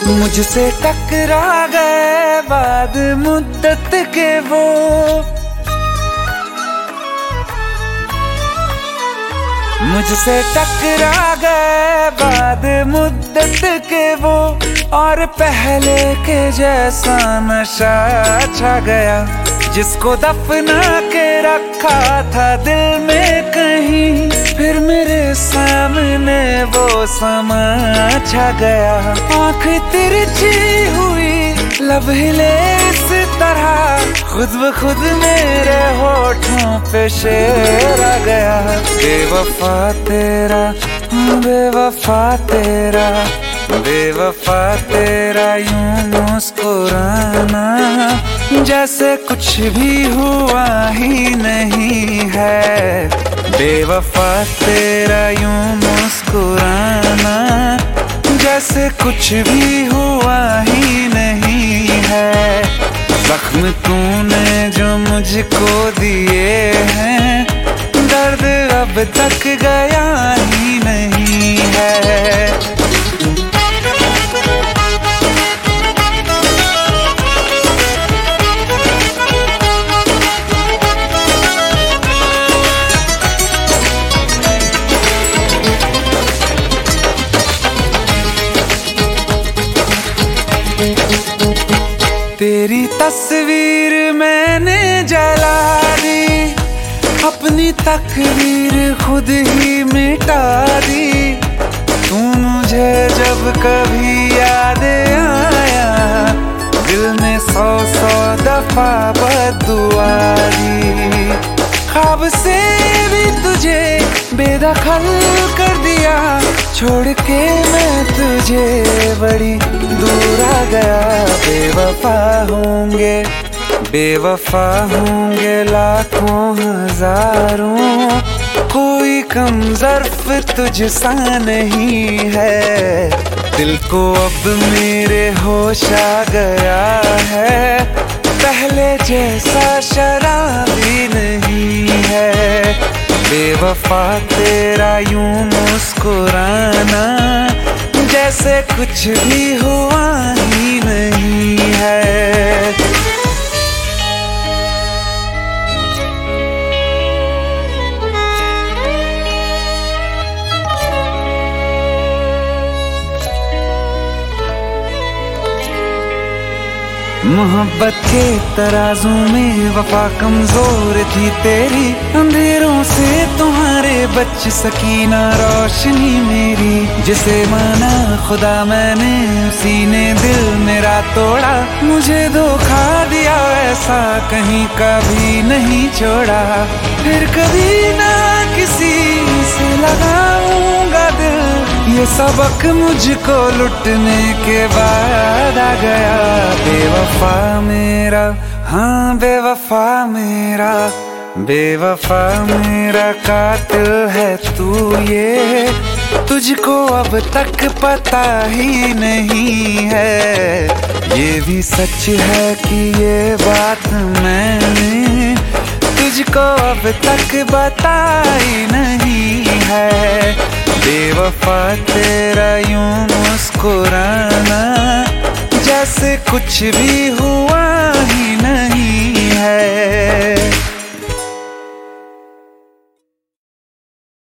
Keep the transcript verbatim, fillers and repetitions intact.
मुझसे टकरा गए बाद मुद्दत के वो, मुझसे टकरा गए बाद मुद्दत के वो, और पहले के जैसा नशा छा गया। जिसको दफना के रखा था दिल में कहीं, फिर मेरे सामने वो समा छा गया। आँख तिरछी हुई लब हिले इस तरह, खुद ब खुद मेरे होठों पे शेर आ गया। बेवफा तेरा, बेवफा तेरा, बेवफा तेरा यूं मुस्कुराना, जैसे कुछ भी हुआ ही नहीं है। बेवफा तेरा यूं मुस्कुराना, जैसे कुछ भी हुआ ही नहीं है। जख्म तूने जो मुझको दिए हैं, दर्द अब तक गया ही नहीं है। तेरी तस्वीर मैंने जला दी, अपनी तकदीर खुद ही मिटा दी। तू मुझे जब कभी याद आया, दिल में सौ सौ दफा बद्दुआ दी। ख्वाब से भी तुझे बेदखल कर दिया, छोड़ के मैं तुझे बड़ी दूर आ गया। बेवफा होंगे, बेवफा होंगे लाखों हजारों, कोई कम ज़र्फ तुझसा नहीं है। दिल को अब मेरे होश आ गया है, पहले जैसा शराबी नहीं है। बेवफा तेरा यूं मुस्कुराना, जैसे कुछ भी हुआ ही नहीं है। मोहब्बत के तराजू में वफा कमजोर थी तेरी, अंधेरों से तुम्हारे बच सकी ना रोशनी मेरी। जिसे माना खुदा मैंने, उसी ने दिल मेरा तोड़ा। मुझे धोखा दिया ऐसा कहीं कभी नहीं छोड़ा, फिर कभी ना किसी से लगाऊंगा दिल। ये सबक मुझको लुटने के बाद आ गया। बेवफा मेरा, हाँ बेवफा मेरा, बेवफा मेरा कातिल है तू, ये तुझको अब तक पता ही नहीं है। ये भी सच है कि ये बात मैंने तुझको अब तक बताई नहीं है। बेवफा तेरा यूं मुस्कुराना, जैसे कुछ भी हुआ